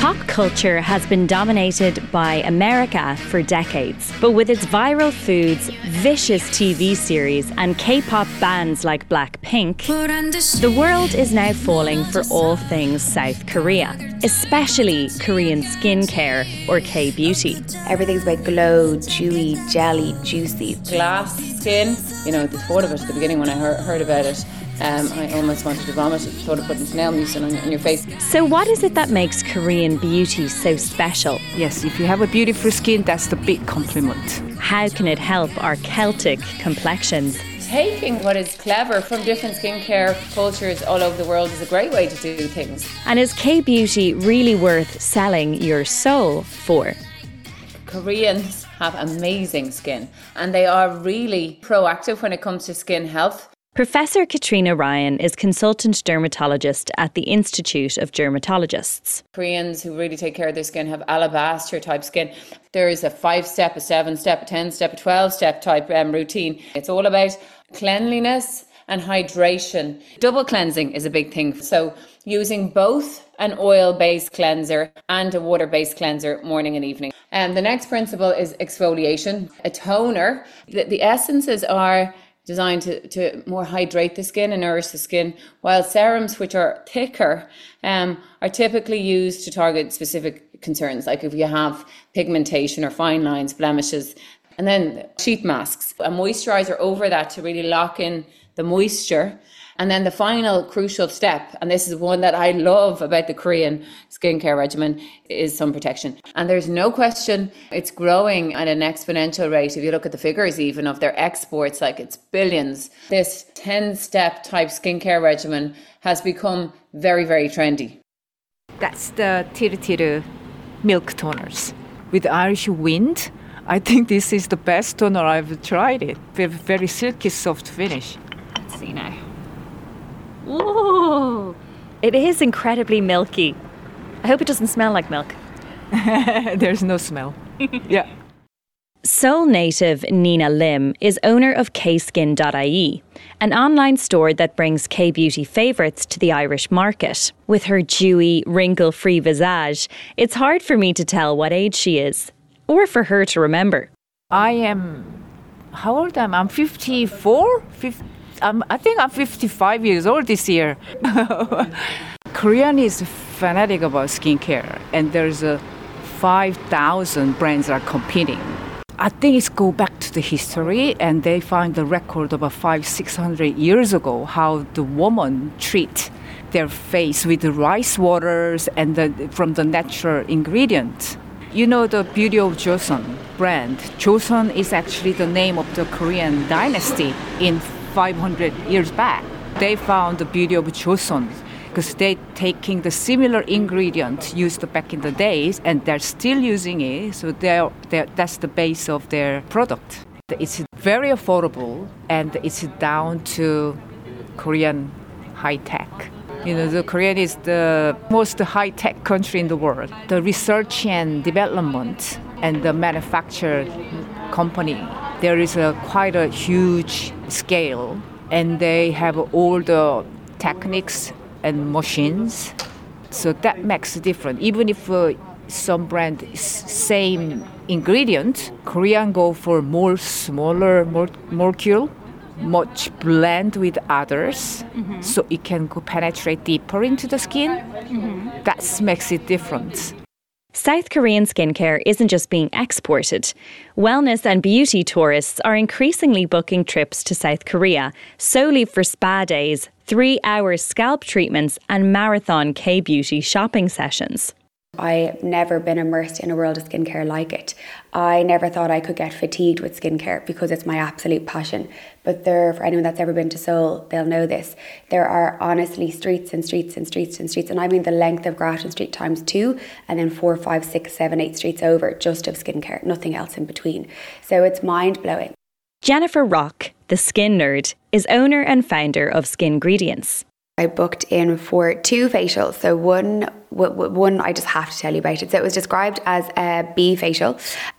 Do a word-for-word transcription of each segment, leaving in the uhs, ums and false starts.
Pop culture has been dominated by America for decades, but with its viral foods, vicious T V series and K-pop bands like Blackpink, the world is now falling for all things South Korea, especially Korean skincare or K-beauty. Everything's about glow, dewy, jelly, juicy. Glass skin, you know, the thought of it at the beginning when I heard, heard about it, Um, I almost wanted to vomit. Thought of putting nail mousse on, on your face. So what is it that makes Korean beauty so special? Yes, if you have a beautiful skin, that's the big compliment. How can it help our Celtic complexions? Taking what is clever from different skincare cultures all over the world is a great way to do things. And is K-beauty really worth selling your soul for? Koreans have amazing skin and they are really proactive when it comes to skin health. Professor Katrina Ryan is consultant dermatologist at the Institute of Dermatologists. Koreans who really take care of their skin have alabaster type skin. There is a five-step, a seven-step, a ten-step, a twelve-step type um, routine. It's all about cleanliness and hydration. Double cleansing is a big thing. So using both an oil-based cleanser and a water-based cleanser morning and evening. And um, the next principle is exfoliation. A toner, the, the essences are designed to, to more hydrate the skin and nourish the skin, while serums, which are thicker, um, are typically used to target specific concerns, like if you have pigmentation or fine lines, blemishes. And then sheet masks, a moisturizer over that to really lock in the moisture. And then the final crucial step, and this is one that I love about the Korean skincare regimen, is sun protection. And there's no question it's growing at an exponential rate. If you look at the figures even of their exports, like it's billions. This ten-step type skincare regimen has become very, very trendy. That's the Tiru Tiru milk toners. With Irish Wind, I think this is the best toner I've tried it. With very silky, soft finish. Let's see now. Ooh, it is incredibly milky. I hope it doesn't smell like milk. There's no smell. Yeah. Seoul native Nina Lim is owner of K skin dot I E, an online store that brings K-beauty favourites to the Irish market. With her dewy, wrinkle-free visage, it's hard for me to tell what age she is, or for her to remember. I am, how old am I? I'm fifty-four? fifty Um, I think I'm fifty-five years old this year. Korean is fanatic about skincare, and there's a five thousand brands are competing. I think it's go back to the history, and they find the record about five, six hundred years ago how the woman treat their face with the rice waters and the, from the natural ingredients. You know the Beauty of Joseon brand. Joseon is actually the name of the Korean dynasty in five hundred years back. They found the beauty of Joseon because they're taking the similar ingredients used back in the days and they're still using it. So they're, they're, that's the base of their product. It's very affordable and it's down to Korean high tech. You know, the Korean is the most high-tech country in the world. The research and development and the manufacture company, there is a quite a huge scale, and they have all the techniques and machines. So that makes a difference. Even if uh, some brand is same ingredient, Korean go for more smaller more molecule, much blend with others, mm-hmm. so it can go penetrate deeper into the skin. Mm-hmm. That makes it different. South Korean skincare isn't just being exported. Wellness and beauty tourists are increasingly booking trips to South Korea solely for spa days, three-hour scalp treatments and marathon K-beauty shopping sessions. I've never been immersed in a world of skincare like it. I never thought I could get fatigued with skincare because it's my absolute passion. But there, for anyone that's ever been to Seoul, they'll know this. There are honestly streets and streets and streets and streets, and I mean the length of Grafton Street times two, and then four, five, six, seven, eight streets over just of skincare, nothing else in between. So it's mind-blowing. Jennifer Rock, the skin nerd, is owner and founder of Skingredients. I booked in for two facials. So one, one I just have to tell you about it. So it was described as a bee facial.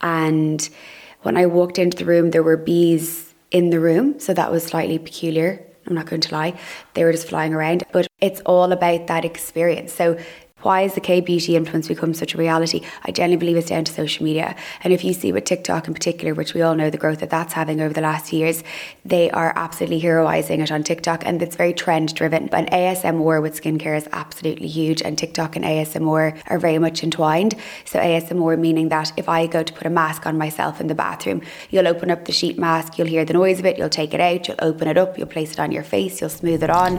And when I walked into the room, there were bees in the room. So that was slightly peculiar. I'm not going to lie. They were just flying around. But it's all about that experience. So Why has the K-beauty influence become such a reality? I genuinely believe it's down to social media. And if you see with TikTok in particular, which we all know the growth that that's having over the last few years, they are absolutely heroising it on TikTok, and it's very trend driven. And A S M R with skincare is absolutely huge, and TikTok and A S M R are very much entwined. So A S M R meaning that if I go to put a mask on myself in the bathroom, you'll open up the sheet mask, you'll hear the noise of it, you'll take it out, you'll open it up, you'll place it on your face, you'll smooth it on.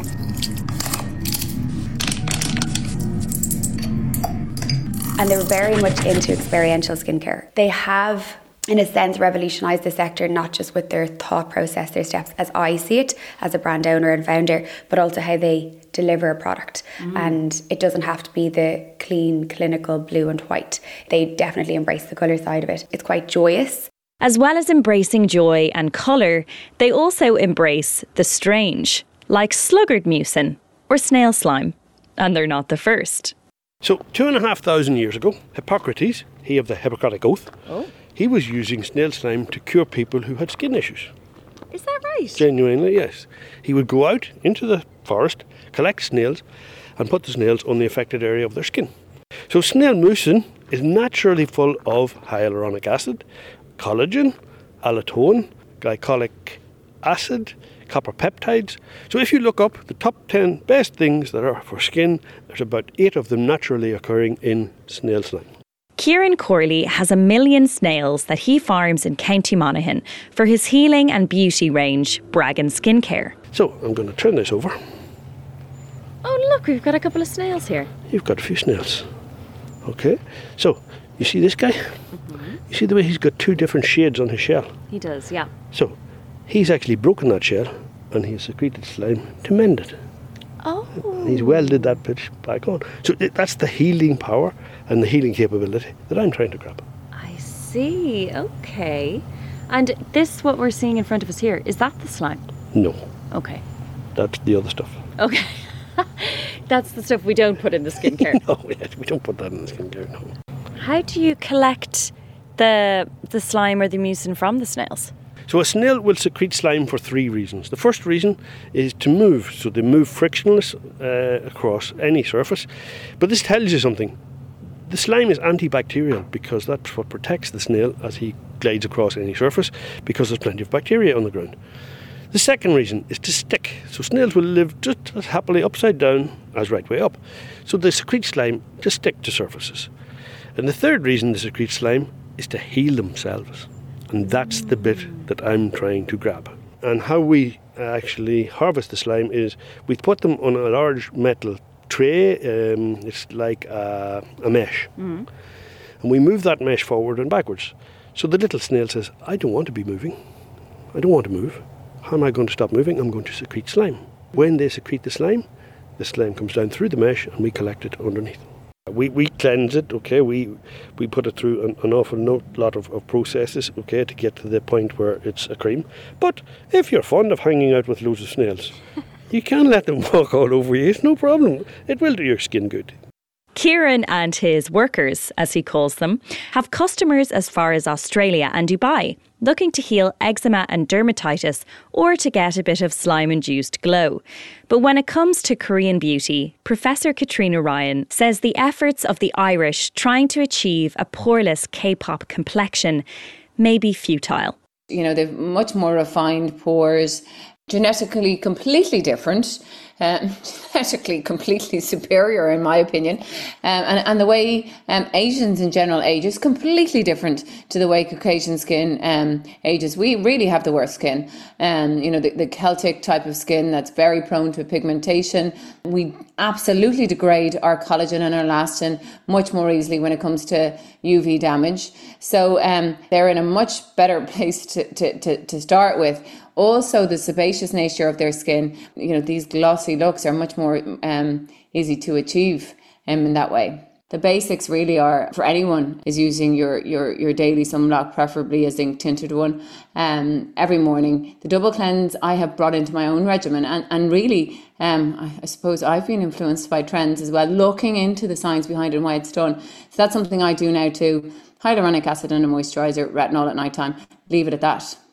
And they're very much into experiential skincare. They have, in a sense, revolutionised the sector, not just with their thought process, their steps, as I see it, as a brand owner and founder, but also how they deliver a product. Mm. And it doesn't have to be the clean, clinical blue and white. They definitely embrace the colour side of it. It's quite joyous. As well as embracing joy and colour, they also embrace the strange, like sluggard mucin or snail slime. And they're not the first. So, two and a half thousand years ago, Hippocrates, he of the Hippocratic Oath, oh. he was using snail slime to cure people who had skin issues. Is that right? Genuinely, yes. He would go out into the forest, collect snails, and put the snails on the affected area of their skin. So, snail mucin is naturally full of hyaluronic acid, collagen, allantoin, glycolic acid, copper peptides. So if you look up the top ten best things that are for skin, there's about eight of them naturally occurring in snail slime. Kieran Corley has a million snails that he farms in County Monaghan for his healing and beauty range, Bragan Skincare. So I'm going to turn this over. Oh look, we've got a couple of snails here. You've got a few snails. Okay, so you see this guy? Mm-hmm. You see the way he's got two different shades on his shell? He does, yeah. So he's actually broken that shell and he's secreted slime to mend it. Oh. And he's welded that bit back on. So that's the healing power and the healing capability that I'm trying to grab. I see. Okay. And this, what we're seeing in front of us here, is that the slime? No. Okay. That's the other stuff. Okay. That's the stuff we don't put in the skincare. No, we don't put that in the skincare, no. How do you collect the the slime or the mucin from the snails? So a snail will secrete slime for three reasons. The first reason is to move, so they move frictionless uh, across any surface. But this tells you something. The slime is antibacterial because that's what protects the snail as he glides across any surface, because there's plenty of bacteria on the ground. The second reason is to stick. So snails will live just as happily upside down as right way up. So they secrete slime to stick to surfaces. And the third reason they secrete slime is to heal themselves. And that's the bit that I'm trying to grab. And how we actually harvest the slime is we put them on a large metal tray. Um, it's like a, a mesh. Mm-hmm. And we move that mesh forward and backwards. So the little snail says, I don't want to be moving. I don't want to move. How am I going to stop moving? I'm going to secrete slime. When they secrete the slime, the slime comes down through the mesh and we collect it underneath. We we cleanse it, okay, we we put it through an, an awful lot of, of processes, okay, to get to the point where it's a cream. But if you're fond of hanging out with loads of snails, you can let them walk all over you, it's no problem. It will do your skin good. Kieran and his workers, as he calls them, have customers as far as Australia and Dubai, looking to heal eczema and dermatitis or to get a bit of slime-induced glow. But when it comes to Korean beauty, Professor Katrina Ryan says the efforts of the Irish trying to achieve a poreless K-pop complexion may be futile. You know, they've much more refined pores, genetically completely different, um, genetically completely superior in my opinion, um, and, and the way um, Asians in general age is completely different to the way Caucasian skin um, ages. We really have the worst skin, um, you know, the, the Celtic type of skin that's very prone to pigmentation. We absolutely degrade our collagen and our elastin much more easily when it comes to U V damage. So um, they're in a much better place to, to, to, to start with. Also, the sebaceous nature of their skin, you know, these glossy looks are much more um, easy to achieve um, in that way. The basics really are, for anyone, is using your, your, your daily sunblock, preferably a zinc tinted one, um, every morning. The double cleanse I have brought into my own regimen, and, and really, um, I, I suppose I've been influenced by trends as well, looking into the science behind it and why it's done. So that's something I do now too. Hyaluronic acid and a moisturiser, retinol at night time. Leave it at that.